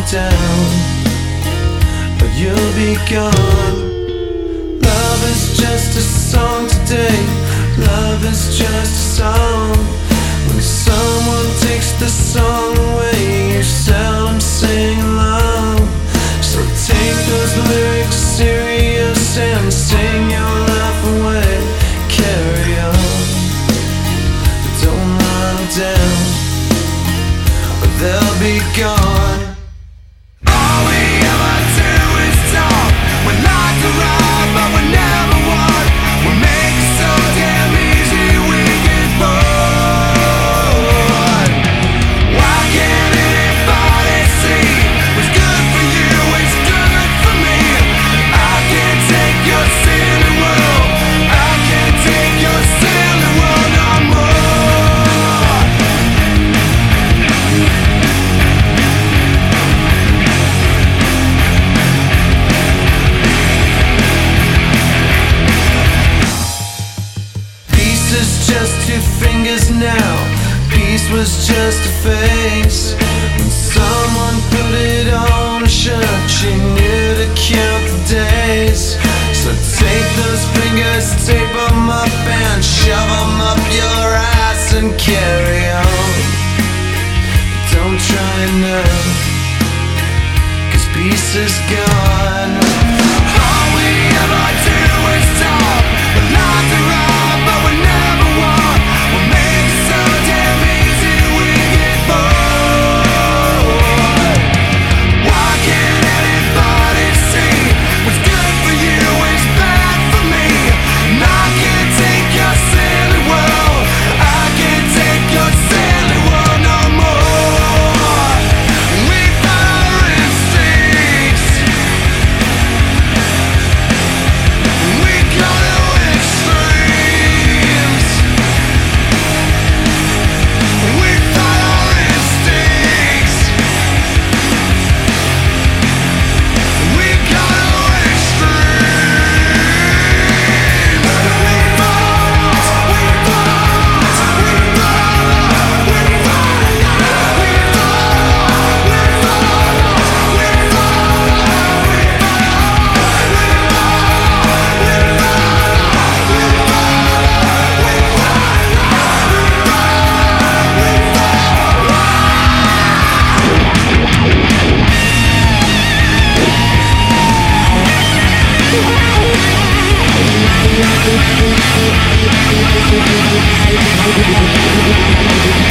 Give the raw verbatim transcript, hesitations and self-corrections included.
down, or you'll be gone. Love is just a song today. Love is just a song. When someone takes the song away, you seldom sing along. So take those lyrics serious and sing your life away. Carry on, but don't run down, or they'll be gone. All we ever do is talk. We like to ride, but we never walk. We make it so damn easy we get bored. Why can't anybody see what's good for you is good for me? I can't take your silly world. I can't take your silly world no more. Peace is just two fingers now. Peace was just a face. When someone put it on a shirt, she knew to count the days. So take those fingers, tape them up and shove them up your ass and carry on. Don't try now, 'cause peace is gone. All we ever do is talk. We like to ride, but we never walk. We make it so damn easy we get bored. Why can't anybody see what's good for you is bad for me? And I can't take your silly world. I can't take your silly world no more. We follow our instincts. We go to extremes. We follow our instincts. We go to extremes. We follow, we follow, we follow, we follow, we follow.